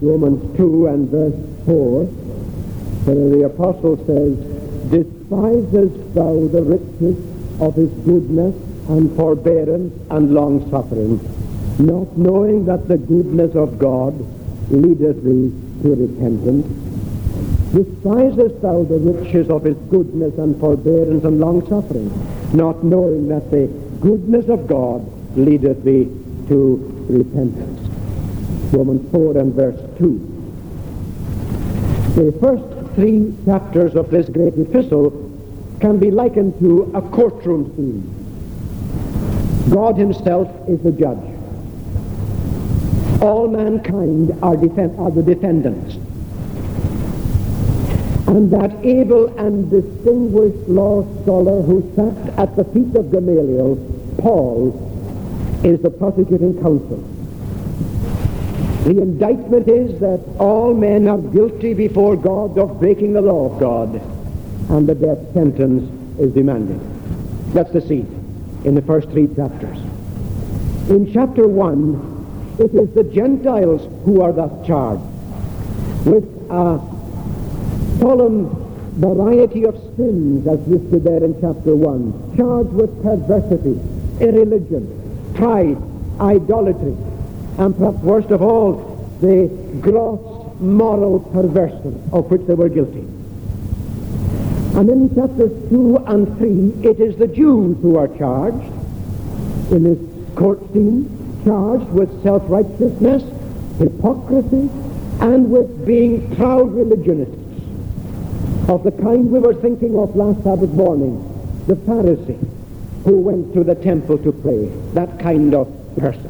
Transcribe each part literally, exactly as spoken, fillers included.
Romans two and verse four, where the apostle says, despisest thou the riches of his goodness and forbearance and long-suffering, not knowing that the goodness of God leadeth thee to repentance? Despisest thou the riches of his goodness and forbearance and long-suffering, not knowing that the goodness of God leadeth thee to repentance? Romans four and verse two. The first three chapters of this great epistle can be likened to a courtroom scene. God himself is the judge. All mankind are, defend- are the defendants. And that able and distinguished law scholar who sat at the feet of Gamaliel, Paul, is the prosecuting counsel. The indictment is that all men are guilty before God of breaking the law of God, and the death sentence is demanded. That's the scene in the first three chapters. In chapter one, it is the Gentiles who are thus charged with a solemn variety of sins as listed there in chapter one, charged with perversity, irreligion, pride, idolatry, and perhaps worst of all, the gross moral perversion of which they were guilty. And in chapters two and three, it is the Jews who are charged in this court scene, charged with self-righteousness, hypocrisy, and with being proud religionists of the kind we were thinking of last Sabbath morning, the Pharisee who went to the temple to pray, that kind of person.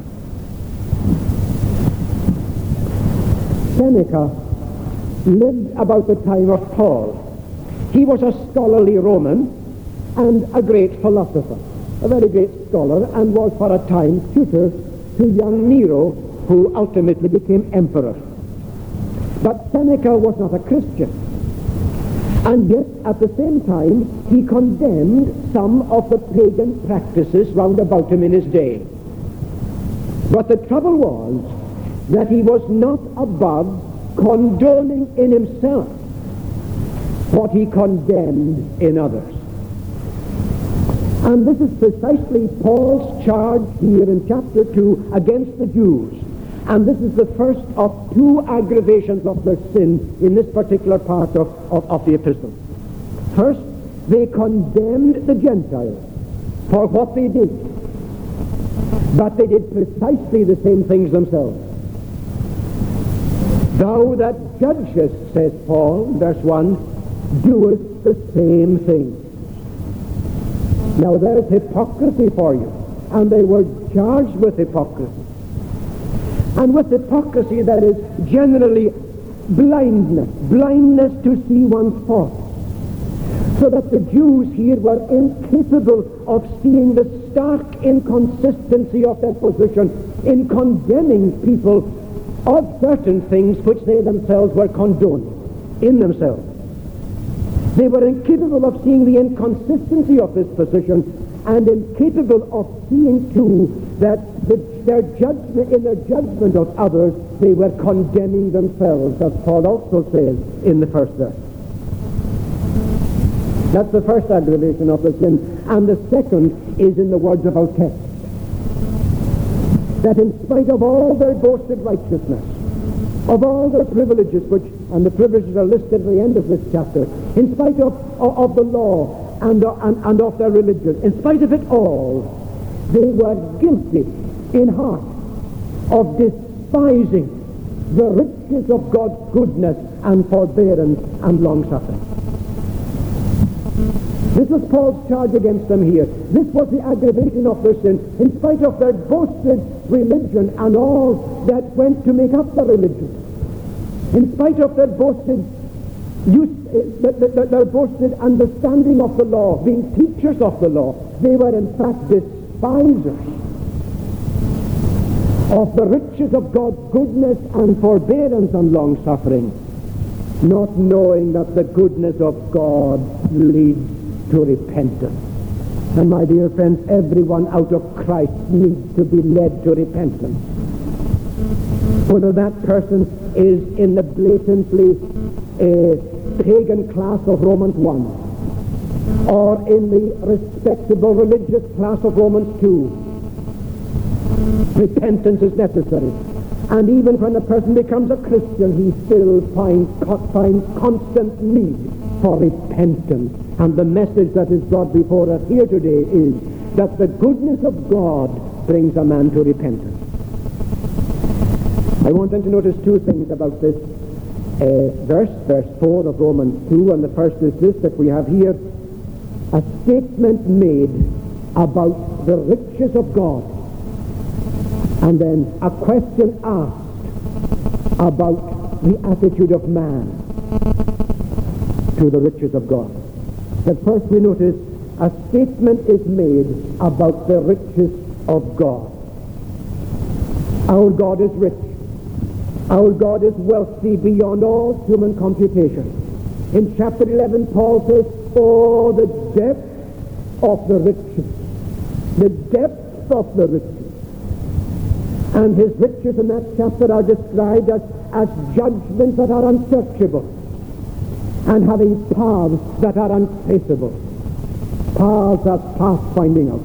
Seneca lived about the time of Paul. He was a scholarly Roman and a great philosopher, a very great scholar, and was for a time tutor to young Nero, who ultimately became emperor. But Seneca was not a Christian, and yet at the same time he condemned some of the pagan practices round about him in his day. But the trouble was that he was not above condoning in himself what he condemned in others. And this is precisely Paul's charge here in chapter two against the Jews. And this is the first of two aggravations of their sin in this particular part of, of, of the epistle. First, they condemned the Gentiles for what they did, but they did precisely the same things themselves. Thou that judgest, says Paul, in verse one, doest the same thing. Now there is hypocrisy for you, and they were charged with hypocrisy. And with hypocrisy there is generally blindness, blindness to see one's faults. So that the Jews here were incapable of seeing the stark inconsistency of their position in condemning people of certain things which they themselves were condoning in themselves. They were incapable of seeing the inconsistency of this position, and incapable of seeing too that the, their judgment, in their judgment of others, they were condemning themselves, as Paul also says in the first verse. That's the first aggravation of the sin. And the second is in the words of our text, that in spite of all their boasted righteousness, of all their privileges, which, and the privileges are listed at the end of this chapter, in spite of, of, of the law and, uh, and, and of their religion, in spite of it all, they were guilty in heart of despising the riches of God's goodness and forbearance and long-suffering. This was Paul's charge against them here. This was the aggravation of their sin, in spite of their boasted religion and all that went to make up the religion. In spite of their boasted use, uh, their, their, their boasted understanding of the law, being teachers of the law, they were in fact despisers of the riches of God's goodness and forbearance and long-suffering, not knowing that the goodness of God leads to repentance. And my dear friends, everyone out of Christ needs to be led to repentance. whether that person is in the blatantly uh, pagan class of Romans one, or in the respectable religious class of Romans two. Repentance is necessary. And even when a person becomes a Christian, he still finds, finds constant need for repentance. And the message that is brought before us here today is that the goodness of God brings a man to repentance. I want them to notice two things about this uh, verse, verse four of Romans two, and the first is this, that we have here a statement made about the riches of God, and then a question asked about the attitude of man to the riches of God. But first we notice a statement is made about the riches of God. Our God is rich. Our God is wealthy beyond all human computation. In chapter eleven, Paul says, oh, the depth of the riches. The depth of the riches. And his riches in that chapter are described as, as judgments that are unsearchable and having paths that are untraceable. Paths that past finding out.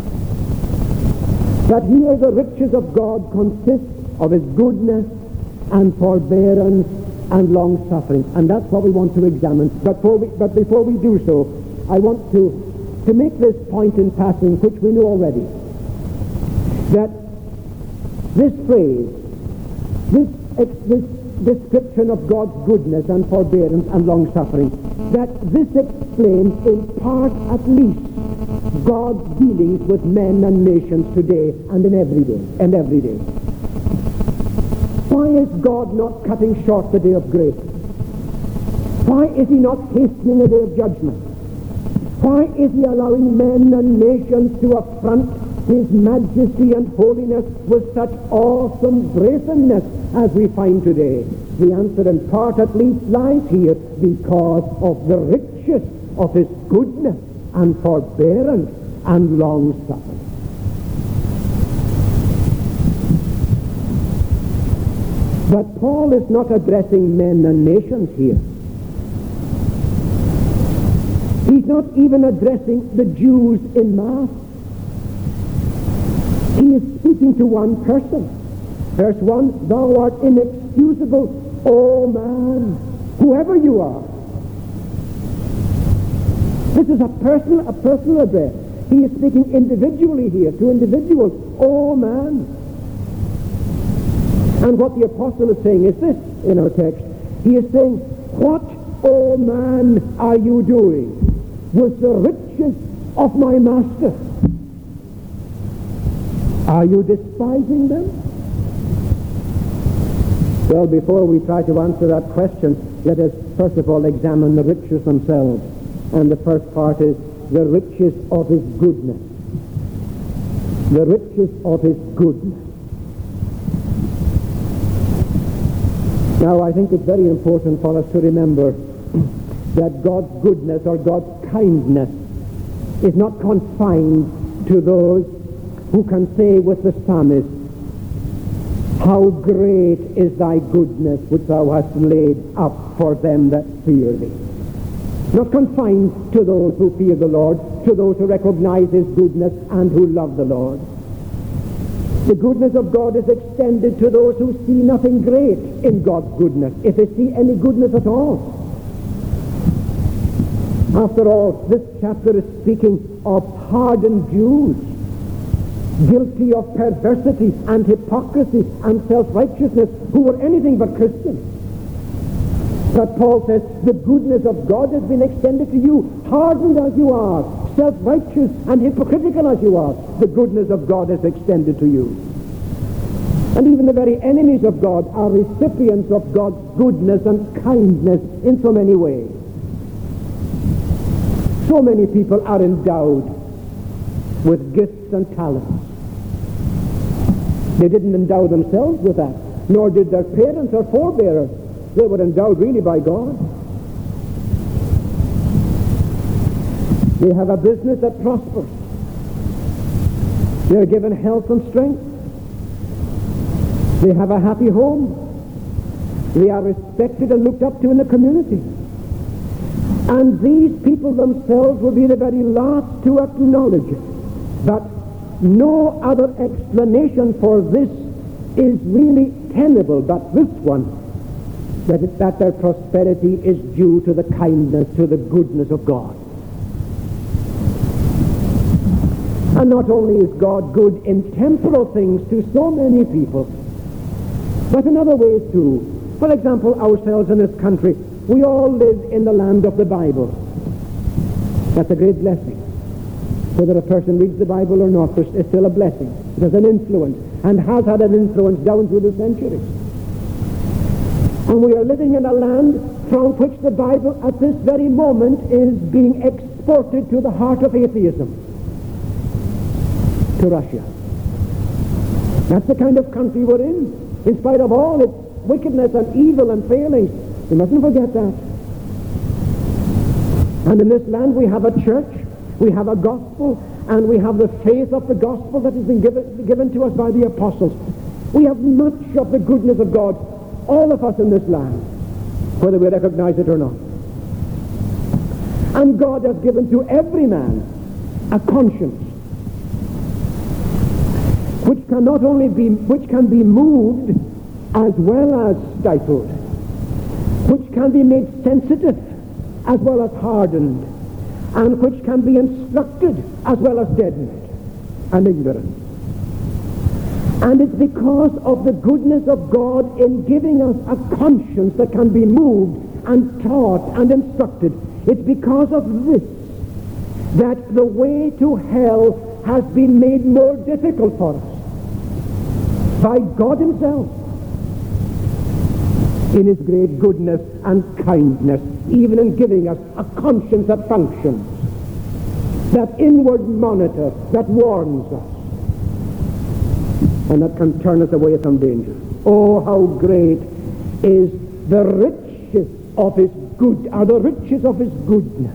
That here the riches of God consist of his goodness and forbearance and long-suffering. And that's what we want to examine. But before we, but before we do so, I want to, to make this point in passing, which we know already, that this phrase, this, this description of God's goodness and forbearance and long-suffering, that this explains in part at least God's dealings with men and nations today and in every day, and every day. Why is God not cutting short the day of grace? Why is he not hastening the day of judgment? Why is he allowing men and nations to affront his majesty and holiness with such awesome brazeness as we find today? The answer in part at least lies here, because of the riches of his goodness and forbearance and long-suffering. But Paul is not addressing men and nations here. He's not even addressing the Jews in mass. He is speaking to one person. Verse one, thou art inexcusable, O man, whoever you are. This is a personal, a personal address. He is speaking individually here, to individuals. O man. And what the apostle is saying is this in our text. He is saying, what, O man, are you doing with the riches of my master? Are you despising them? Well, before we try to answer that question, let us first of all examine the riches themselves. And the first part is the riches of his goodness. The riches of his goodness. Now, I think it's very important for us to remember that God's goodness or God's kindness is not confined to those who can say with the psalmist, how great is thy goodness which thou hast laid up for them that fear thee. Not confined to those who fear the Lord, to those who recognize his goodness and who love the Lord. The goodness of God is extended to those who see nothing great in God's goodness, if they see any goodness at all. After all, this chapter is speaking of hardened Jews, guilty of perversity and hypocrisy and self-righteousness, who were anything but Christians. But Paul says, the goodness of God has been extended to you, hardened as you are, self-righteous and hypocritical as you are. The goodness of God is extended to you. And even the very enemies of God are recipients of God's goodness and kindness in so many ways. So many people are endowed with gifts and talents. They didn't endow themselves with that, nor did their parents or forebearers. They were endowed really by God. They have a business that prospers. They are given health and strength. They have a happy home. They are respected and looked up to in the community. And these people themselves will be the very last to acknowledge it. But no other explanation for this is really tenable but this one, that, it, that their prosperity is due to the kindness, to the goodness of God. And not only is God good in temporal things to so many people, but in other ways too. For example, ourselves in this country, we all live in the land of the Bible. That's a great blessing. Whether a person reads the Bible or not, it's still a blessing. It has an influence, and has had an influence down through the centuries. And we are living in a land from which the Bible at this very moment is being exported to the heart of atheism, to Russia. That's the kind of country we're in, in spite of all its wickedness and evil and failings. We mustn't forget that. And in this land we have a church, we have a gospel, and we have the faith of the gospel that has been given, given to us by the apostles. We have much of the goodness of God, all of us in this land, whether we recognize it or not. And God has given to every man a conscience which can not only be, which can be moved as well as stifled, which can be made sensitive as well as hardened, and which can be instructed as well as deadened and ignorant. And it's because of the goodness of God in giving us a conscience that can be moved and taught and instructed. It's because of this that the way to hell has been made more difficult for us by God himself in his great goodness and kindness, even in giving us a conscience that functions, that inward monitor that warns us, and that can turn us away from danger. Oh, how great is the riches of his good, are the riches of his goodness.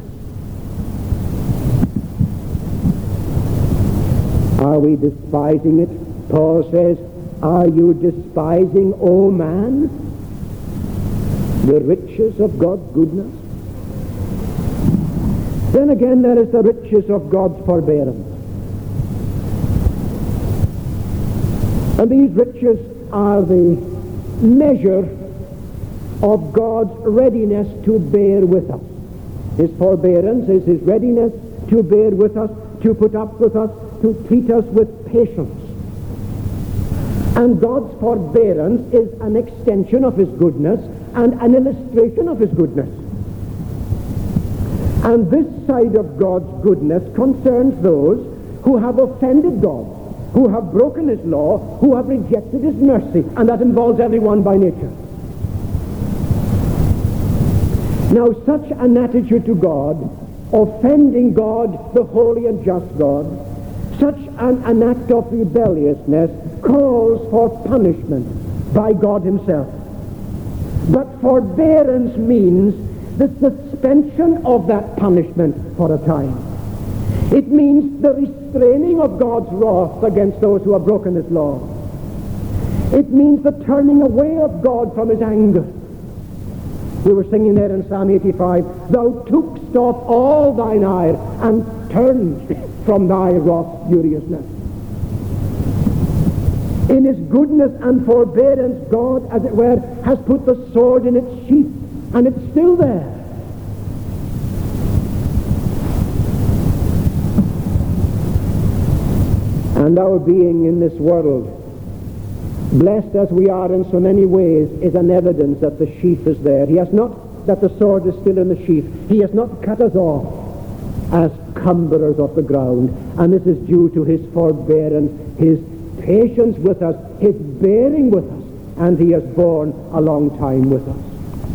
Are we despising it? Paul says, are you despising, O man, the riches of God's goodness? Then again, there is the riches of God's forbearance. And these riches are the measure of God's readiness to bear with us. His forbearance is his readiness to bear with us, to put up with us, to treat us with patience. And God's forbearance is an extension of his goodness and an illustration of his goodness. And this side of God's goodness concerns those who have offended God, who have broken his law, who have rejected his mercy, and that involves everyone by nature. Now, such an attitude to God, offending God, the holy and just God, such an, an act of rebelliousness calls for punishment by God himself. But forbearance means the suspension of that punishment for a time. It means the restraining of God's wrath against those who have broken his law. It means the turning away of God from his anger. We were singing there in Psalm eighty-five, thou tookst off all thine ire and turned from thy wrath furiousness. In his goodness and forbearance, God, as it were, has put the sword in its sheath, and it's still there. And our being in this world, blessed as we are in so many ways, is an evidence that the sheath is there. He has not, that the sword is still in the sheath. He has not cut us off as cumberers of the ground. And this is due to his forbearance, his patience with us, his bearing with us, and he has borne a long time with us.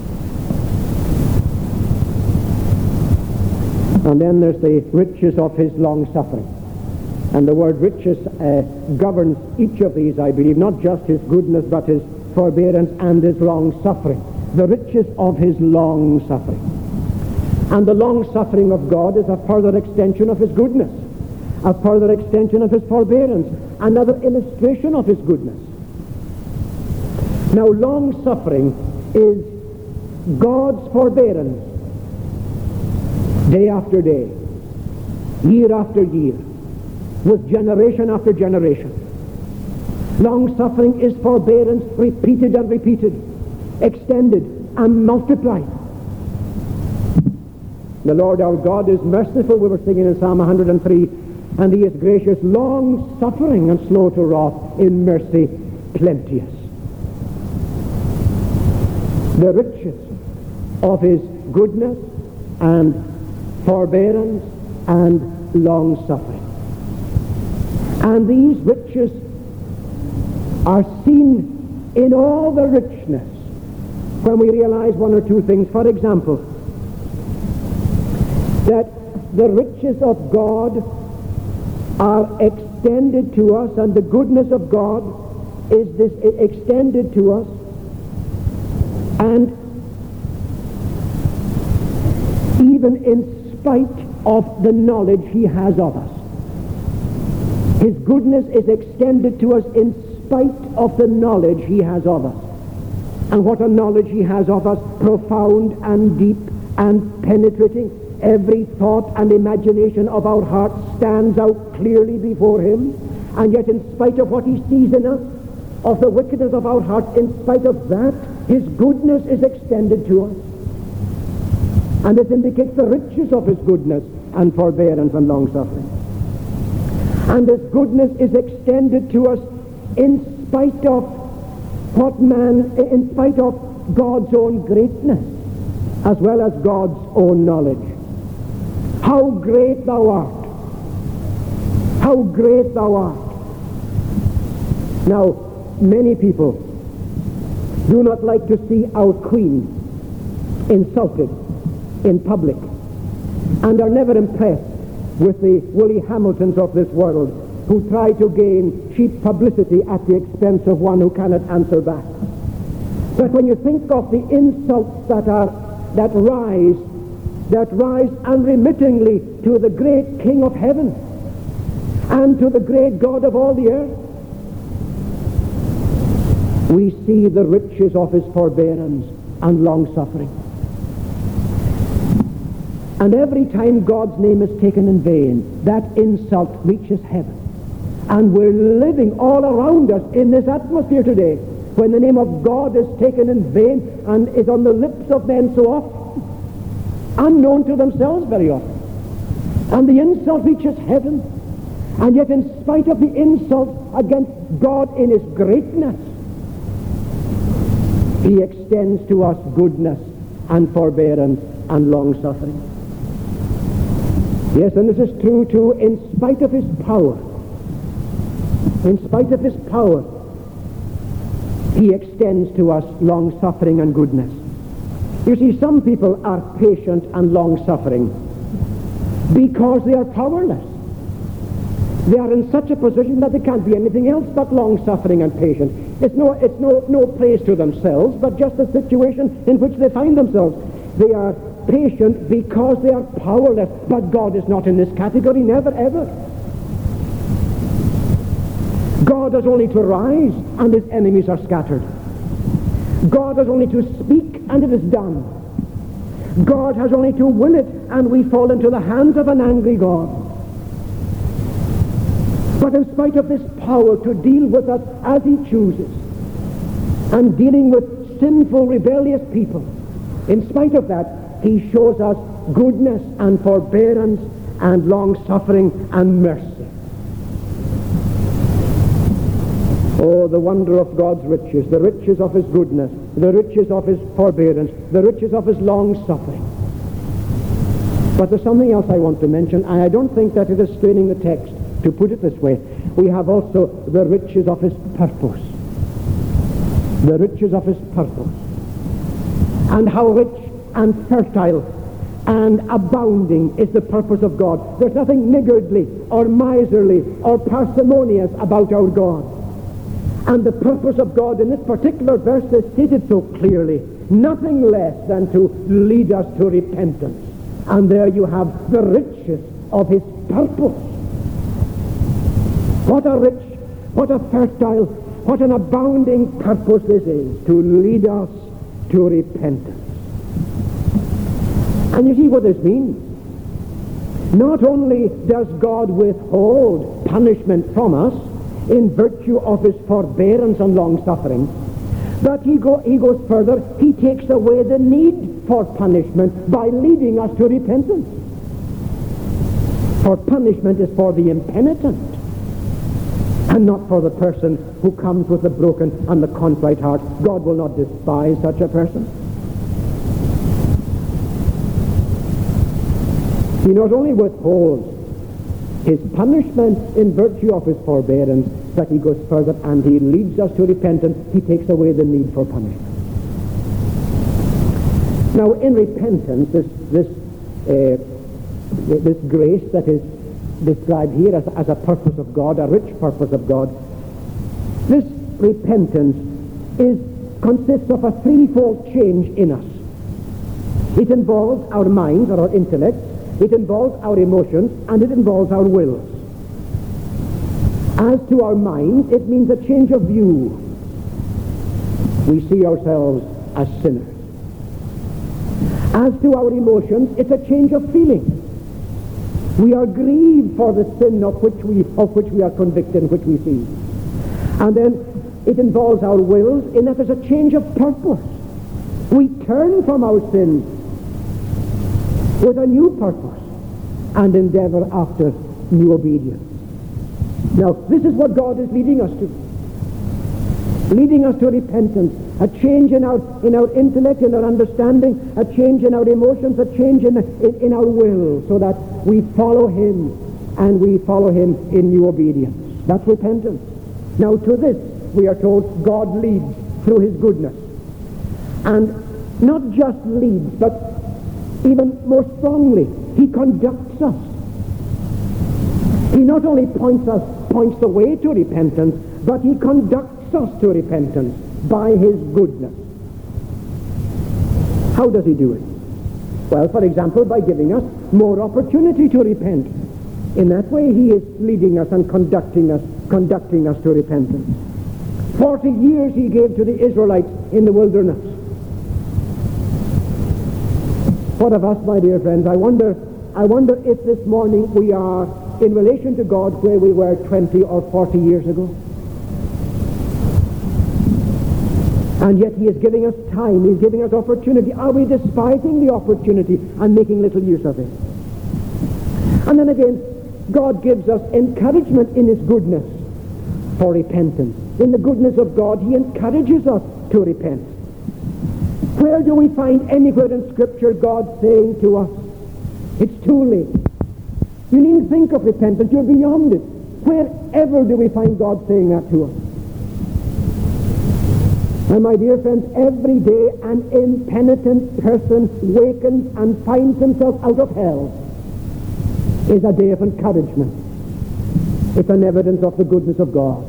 And then there's the riches of his long suffering. And the word riches uh, governs each of these, I believe, not just his goodness, but his forbearance and his long suffering. The riches of his long suffering. And the long suffering of God is a further extension of his goodness, a further extension of his forbearance, another illustration of his goodness. Now, long-suffering is God's forbearance, day after day, year after year, with generation after generation. Long-suffering is forbearance repeated and repeated, extended and multiplied. The Lord our God is merciful, we were singing in Psalm one hundred three, and He is gracious, long-suffering and slow to wrath, in mercy plenteous. The riches of His goodness and forbearance and long-suffering. And these riches are seen in all the richness when we realize one or two things. For example, that the riches of God are extended to us, and the goodness of God is this extended to us, and even in spite of the knowledge He has of us. His goodness is extended to us in spite of the knowledge He has of us. And what a knowledge He has of us, profound and deep and penetrating. Every thought and imagination of our heart stands out clearly before Him, and yet in spite of what He sees in us, of the wickedness of our heart, in spite of that, His goodness is extended to us. And this indicates the riches of His goodness and forbearance and long-suffering. And His goodness is extended to us in spite of what man, in spite of God's own greatness, as well as God's own knowledge. How great thou art! How great thou art! Now, many people do not like to see our Queen insulted in public, and are never impressed with the Willie Hamiltons of this world who try to gain cheap publicity at the expense of one who cannot answer back. But when you think of the insults that are that rise that rise unremittingly to the great King of heaven and to the great God of all the earth, we see the riches of His forbearance and long-suffering. And every time God's name is taken in vain, that insult reaches heaven. And we're living all around us in this atmosphere today, when the name of God is taken in vain and is on the lips of men so often, unknown to themselves very often. And the insult reaches heaven. And yet in spite of the insult against God in His greatness, He extends to us goodness and forbearance and long-suffering. Yes, and this is true too in spite of His power. In spite of His power, He extends to us long-suffering and goodness. You see, some people are patient and long-suffering because they are powerless. They are in such a position that they can't be anything else but long-suffering and patient. It's no, it's no, no praise to themselves, but just the situation in which they find themselves. They are patient because they are powerless, but God is not in this category, never ever. God has only to rise and His enemies are scattered. God has only to speak and it is done. God has only to will it and we fall into the hands of an angry God. But in spite of this power to deal with us as He chooses, and dealing with sinful, rebellious people, in spite of that, He shows us goodness and forbearance and long-suffering and mercy. Oh, the wonder of God's riches, the riches of His goodness, the riches of His forbearance, the riches of His long-suffering. But there's something else I want to mention, and I don't think that it is straining the text to put it this way. We have also the riches of His purpose. The riches of His purpose. And how rich and fertile and abounding is the purpose of God. There's nothing niggardly or miserly or parsimonious about our God. And the purpose of God in this particular verse is stated so clearly, nothing less than to lead us to repentance. And there you have the riches of His purpose. What a rich, what a fertile, What an abounding purpose this is, to lead us to repentance. And you see what this means. Not only does God withhold punishment from us in virtue of his forbearance and long-suffering, but he, go, he goes further. He takes away the need for punishment by leading us to repentance. For punishment is for the impenitent, and not for the person who comes with a broken and the contrite heart. God will not despise such a person. He not only withholds his punishment in virtue of his forbearance, but he goes further and he leads us to repentance. He takes away the need for punishment. Now, in repentance, this this uh, this grace that is described here as, as a purpose of God, a rich purpose of God, this repentance is consists of a threefold change in us. It involves our minds or our intellect, it involves our emotions, and it involves our wills. As to our minds, it means a change of view. We see ourselves as sinners. As to our emotions, it's a change of feeling. We are grieved for the sin of which we of which we are convicted and which we see. And then it involves our wills in that there's a change of purpose. We turn from our sins with a new purpose and endeavor after new obedience. Now, this is what God is leading us to. Leading us to repentance, a change in our in our intellect, in our understanding, a change in our emotions, a change in, in, in our will, so that we follow him and we follow him in new obedience. That's repentance. Now, to this, we are told God leads through his goodness. And not just leads, but even more strongly, he conducts us. He not only points us, points the way to repentance, but he conducts us to repentance by his goodness. How does he do it? Well, for example, by giving us more opportunity to repent. In that way, he is leading us and conducting us, conducting us to repentance. Forty years he gave to the Israelites in the wilderness. What of us, my dear friends? I wonder, I wonder if this morning we are in relation to God where we were twenty or forty years ago. And yet he is giving us time, he is giving us opportunity. Are we despising the opportunity and making little use of it? And then again, God gives us encouragement in his goodness for repentance. In the goodness of God, he encourages us to repent. Where do we find anywhere in Scripture God saying to us, it's too late? You needn't think of repentance, you're beyond it. Wherever do we find God saying that to us? And my dear friends, every day an impenitent person wakens and finds himself out of hell is a day of encouragement. It's an evidence of the goodness of God.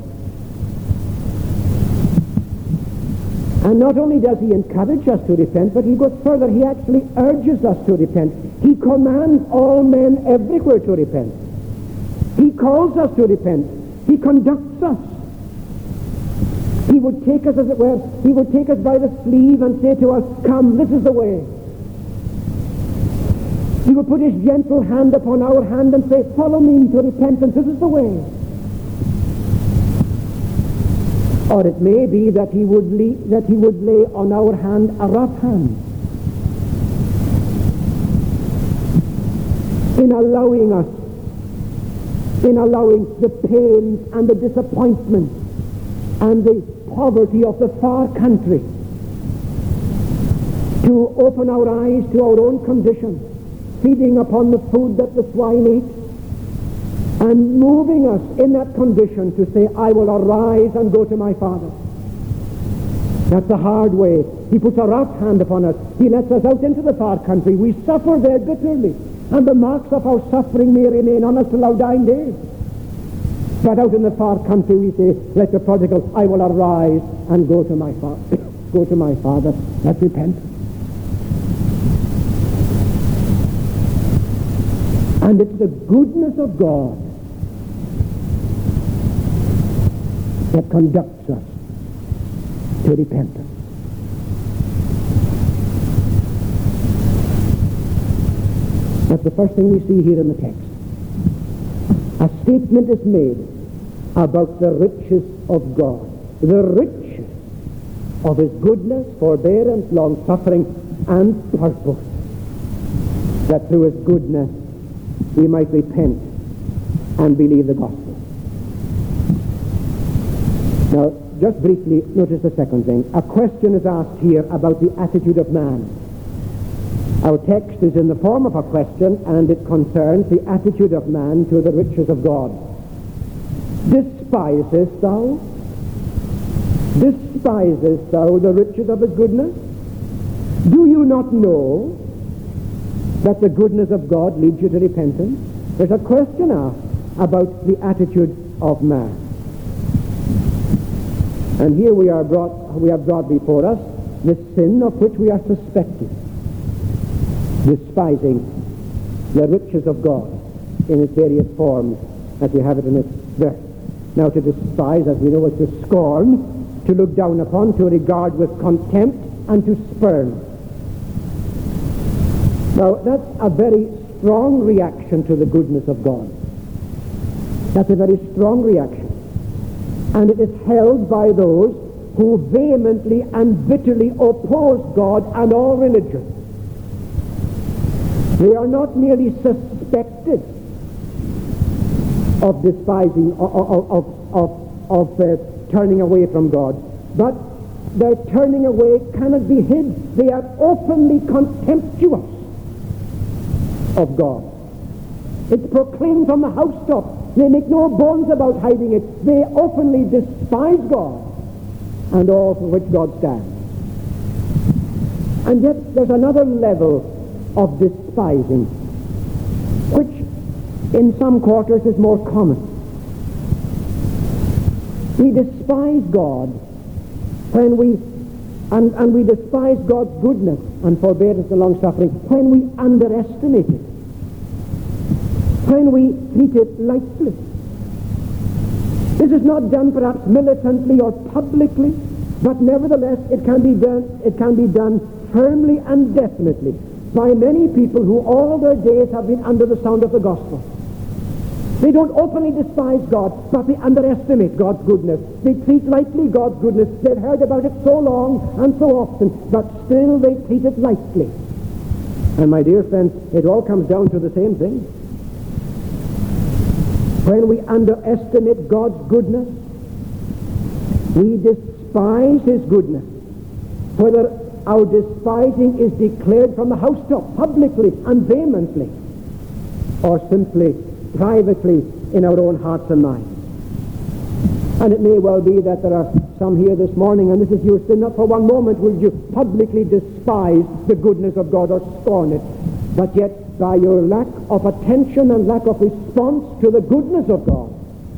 And not only does he encourage us to repent, but he goes further. He actually urges us to repent. He commands all men everywhere to repent. He calls us to repent. He conducts us. He would take us, as it were, he would take us by the sleeve and say to us, come, this is the way. He would put his gentle hand upon our hand and say, follow me to repentance, this is the way. Or it may be that he would lay, that he would lay on our hand a rough hand in allowing us, in allowing the pains and the disappointments and the poverty of the far country to open our eyes to our own condition, feeding upon the food that the swine ate, and moving us in that condition to say, I will arise and go to my Father. That's the hard way. He puts a rough hand upon us. He lets us out into the far country. We suffer there bitterly, and the marks of our suffering may remain on us till our dying days. But out in the far country we say, like the prodigal, I will arise and go to my Father. Go to my Father. Let's repent. And it's the goodness of God that conducts us to repentance. That's the first thing we see here in the text. A statement is made about the riches of God, the riches of his goodness, forbearance, long-suffering, and purpose, that through his goodness we might repent and believe the gospel. Now, just briefly, notice the second thing. A question is asked here about the attitude of man. Our text is in the form of a question, and it concerns the attitude of man to the riches of God. Despisest thou? Despisest thou the riches of his goodness? Do you not know that the goodness of God leads you to repentance? There's a question asked about the attitude of man. And here we are brought, we have brought before us the sin of which we are suspected. Despising the riches of God in its various forms, as we have it in this verse. Now, to despise, as we know, is to scorn, to look down upon, to regard with contempt, and to spurn. Now, that's a very strong reaction to the goodness of God. That's a very strong reaction. And it is held by those who vehemently and bitterly oppose God and all religion. They are not merely suspected of despising, of, of, of, of uh, turning away from God, but their turning away cannot be hid. They are openly contemptuous of God. It's proclaimed from the housetop. They make no bones about hiding it. They openly despise God and all for which God stands. And yet there's another level of despising, which in some quarters is more common. We despise God when we, and, and we despise God's goodness and forbearance and long-suffering when we underestimate it, when we treat it lightly. This is not done perhaps militantly or publicly, but nevertheless it can be done, it can be done firmly and definitely by many people who all their days have been under the sound of the gospel. They don't openly despise God, but they underestimate God's goodness. They treat lightly God's goodness. They've heard about it so long and so often, but still they treat it lightly. And my dear friends, it all comes down to the same thing. When we underestimate God's goodness, we despise his goodness. Whether our despising is declared from the housetop, publicly and vehemently, or simply privately in our own hearts and minds. And it may well be that there are some here this morning, and this is your sin. Not for one moment will you publicly despise the goodness of God or scorn it, but yet by your lack of attention and lack of response to the goodness of God,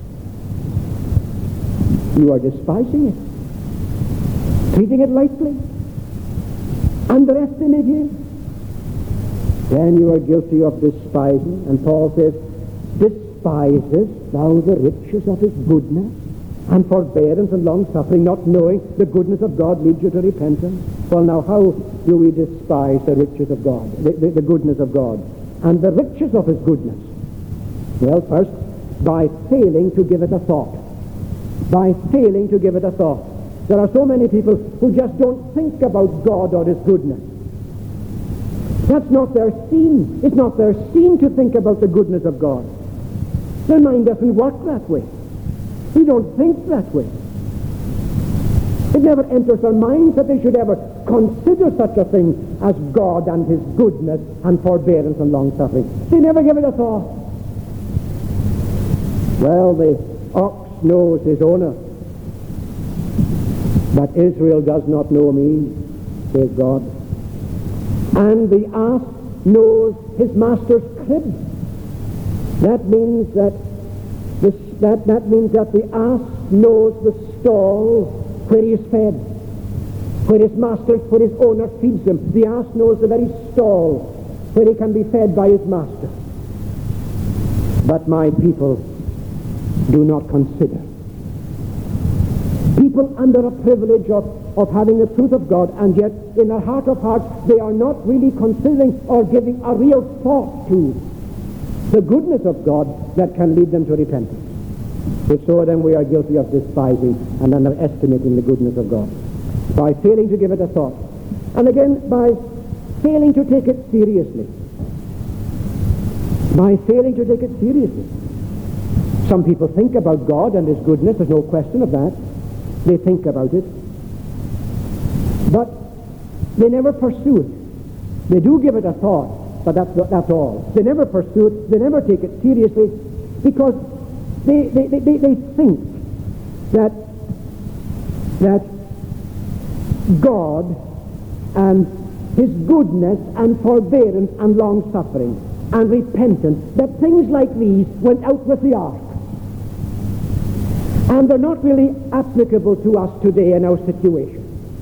you are despising it, treating it lightly, underestimating it. Then you are guilty of despising. And Paul says, despisest thou the riches of his goodness and forbearance and long-suffering, not knowing the goodness of God leads you to repentance? Well, now, how do we despise the riches of God, the, the, the goodness of God, and the riches of his goodness? Well, first, by failing to give it a thought. By failing to give it a thought. There are so many people who just don't think about God or his goodness. That's not their scene. It's not their scene to think about the goodness of God. Their mind doesn't work that way. They don't think that way. It never enters their minds that they should ever consider such a thing as God and his goodness and forbearance and long-suffering. They never give it a thought. Well, the ox knows his owner, but Israel does not know me, says God. And the ass knows his master's crib. That means that this, that, that means that the ass knows the stall where he is fed, where his master, where his owner feeds him. The ass knows the very stall where he can be fed by his master. But my people do not consider people under a privilege of, of having the truth of God, and yet in their heart of hearts they are not really considering or giving a real thought to the goodness of God that can lead them to repentance. If so, then we are guilty of despising and underestimating the goodness of God by failing to give it a thought. And again, by failing to take it seriously. By failing to take it seriously. Some people think about God and His goodness, there's no question of that. They think about it. But they never pursue it. They do give it a thought, but that's, that's all. They never pursue it, they never take it seriously, because they, they, they, they, they think that, that God and His goodness and forbearance and long-suffering and repentance, that things like these went out with the ark. And they're not really applicable to us today in our situation.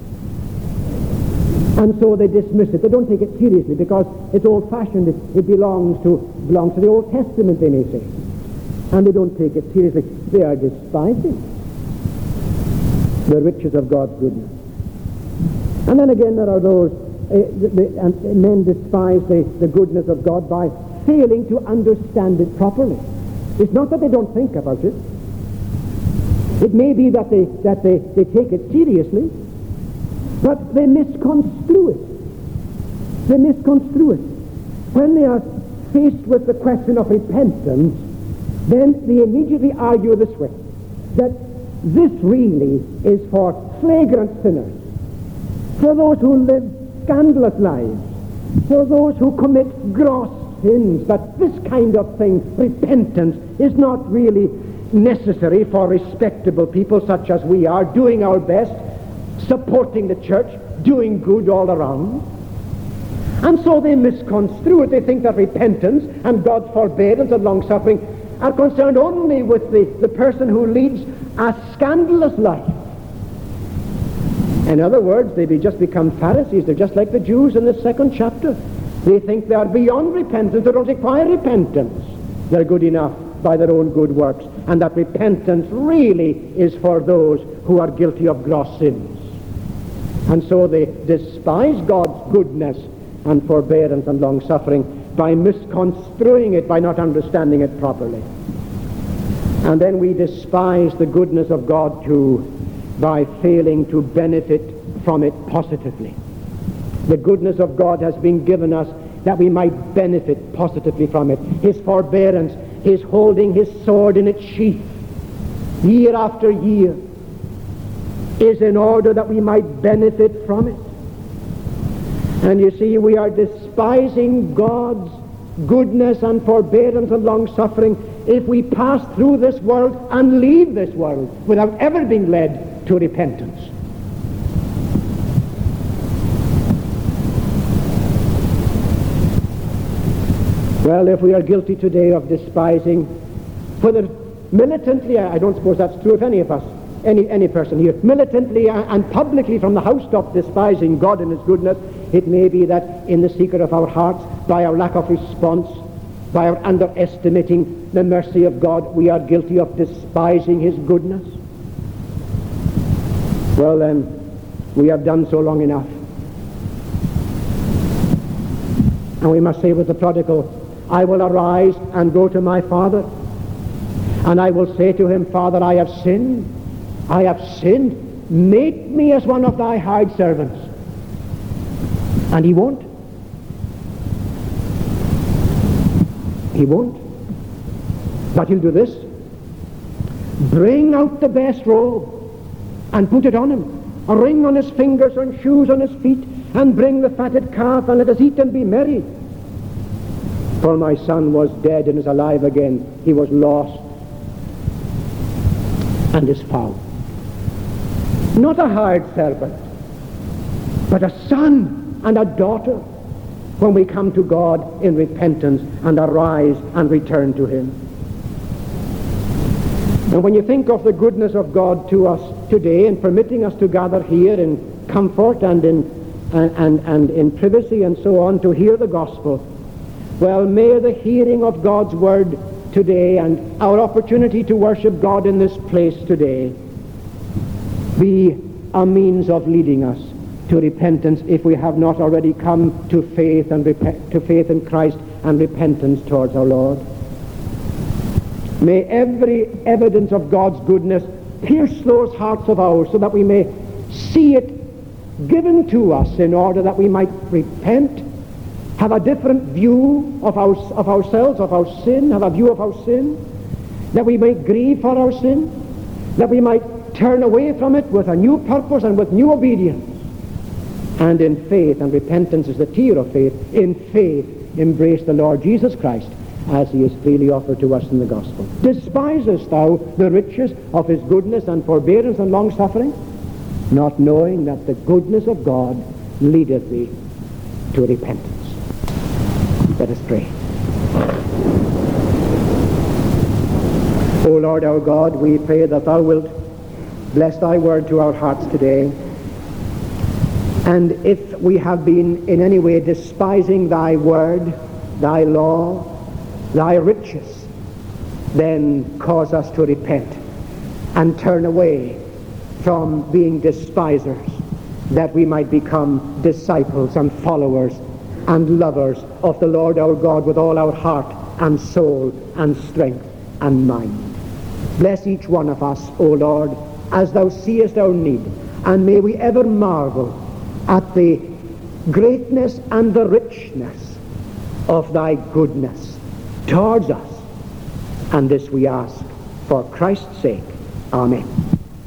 And so they dismiss it. They don't take it seriously because it's old-fashioned. It, it belongs to belongs to the Old Testament, they may say. And they don't take it seriously. They are despising the riches of God's goodness. And then again there are those, uh, the, the, and men despise the, the goodness of God by failing to understand it properly. It's not that they don't think about it. It may be that they, that they, they take it seriously, but they misconstrue it. They misconstrue it. When they are faced with the question of repentance, then they immediately argue this way, that this really is for flagrant sinners, for those who live scandalous lives, for those who commit gross sins, that this kind of thing, repentance, is not really necessary for respectable people such as we are, doing our best, supporting the church, doing good all around. And so they misconstrue it. They think that repentance and God's forbearance and long-suffering are concerned only with the, the person who leads a scandalous life. In other words, they be just become Pharisees. They're just like the Jews in the second chapter. They think they are beyond repentance. They don't require repentance. They're good enough by their own good works, and that repentance really is for those who are guilty of gross sins. And so they despise God's goodness and forbearance and long-suffering by misconstruing it, by not understanding it properly. And then we despise the goodness of God too by failing to benefit from it positively. The goodness of God has been given us that we might benefit positively from it. His forbearance, His holding His sword in its sheath year after year, is in order that we might benefit from it. And you see, we are despising God's goodness and forbearance and long-suffering if we pass through this world and leave this world without ever being led to repentance. Well, if we are guilty today of despising, whether militantly, I don't suppose that's true of any of us, any, any person here, militantly and publicly from the housetop despising God and His goodness, it may be that in the secret of our hearts, by our lack of response, by our underestimating the mercy of God, we are guilty of despising His goodness. Well then, we have done so long enough. And we must say with the prodigal, I will arise and go to my father, and I will say to him, Father, I have sinned. I have sinned. Make me as one of thy hired servants. And he won't. He won't. But he'll do this. Bring out the best robe and put it on him. A ring on his fingers and shoes on his feet, and bring the fatted calf, and let us eat and be merry. For my son was dead and is alive again. He was lost and is found. Not a hired servant, but a son and a daughter when we come to God in repentance and arise and return to Him. And when you think of the goodness of God to us today in permitting us to gather here in comfort and in, and, and, and in privacy and so on to hear the gospel, well, may the hearing of God's word today and our opportunity to worship God in this place today be a means of leading us to repentance if we have not already come to faith and rep- to faith in Christ and repentance towards our Lord. May every evidence of God's goodness pierce those hearts of ours so that we may see it given to us in order that we might repent, have a different view of, our, of ourselves, of our sin, have a view of our sin, that we might grieve for our sin, that we might turn away from it with a new purpose and with new obedience. And in faith, and repentance is the tier of faith, in faith embrace the Lord Jesus Christ as he is freely offered to us in the gospel. Despisest thou the riches of his goodness and forbearance and long-suffering, not knowing that the goodness of God leadeth thee to repentance? Let us pray. O Lord our God, we pray that thou wilt bless thy word to our hearts today. And if we have been in any way despising thy word, thy law, thy riches, then cause us to repent and turn away from being despisers, that we might become disciples and followers and lovers of the Lord our God with all our heart and soul and strength and mind. Bless each one of us, O Lord, as thou seest our need, and may we ever marvel at the greatness and the richness of thy goodness towards us. And this we ask for Christ's sake. Amen.